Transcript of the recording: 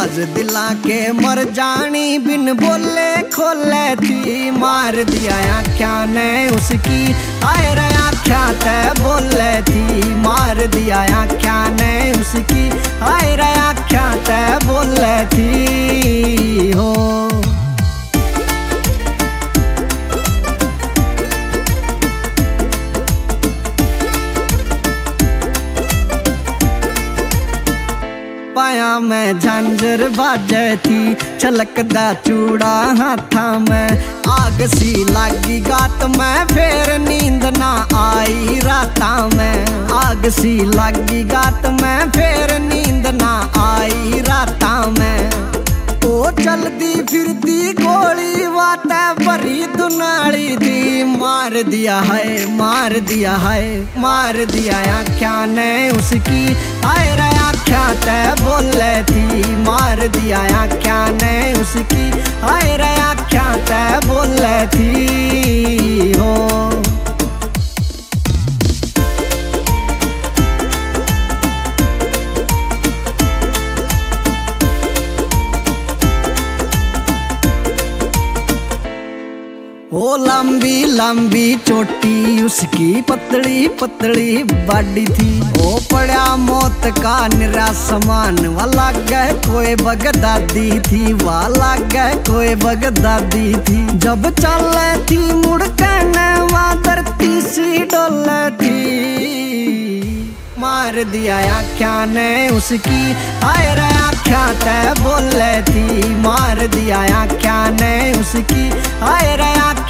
राज दिला के मर जानी बिन बोले खोले थी। मार दिया आख्या ने उसकी आए रे आख्या ते बोले थी। मार दिया आख्या ने उसकी आए रे आख्या ते बोले थी हो। पाया में झांझर बाजे थी छलकदा चूड़ा हाथा में। आग सी लागी गात में फिर नींद ना आई राता में। आग सी लागी गात में फिर नींद ना आई राता में। ओ चलती फिरती गोली वाटे भरी दुनाली दी। मार दिया है मार दिया है मार दिया आख्या ने उसकी आए रे आख्या ते बोले थी। मार दिया आख्या ने उसकी आए रे आख्या ते बोले थी हो। वो लंबी लंबी चोटी उसकी पतली पतली बाडी थी। वो पड़ा मौत का निरा समान वाला गए कोई बगदादी थी। वाला गए कोई बगदादी थी। जब चले थी मुड़ कहने वहाँ धरती सी डोले थी। मार दिया आख्या ने उसकी आए रे आख्या ते बोले थी। मार दिया आख्या ने उसकी आए रे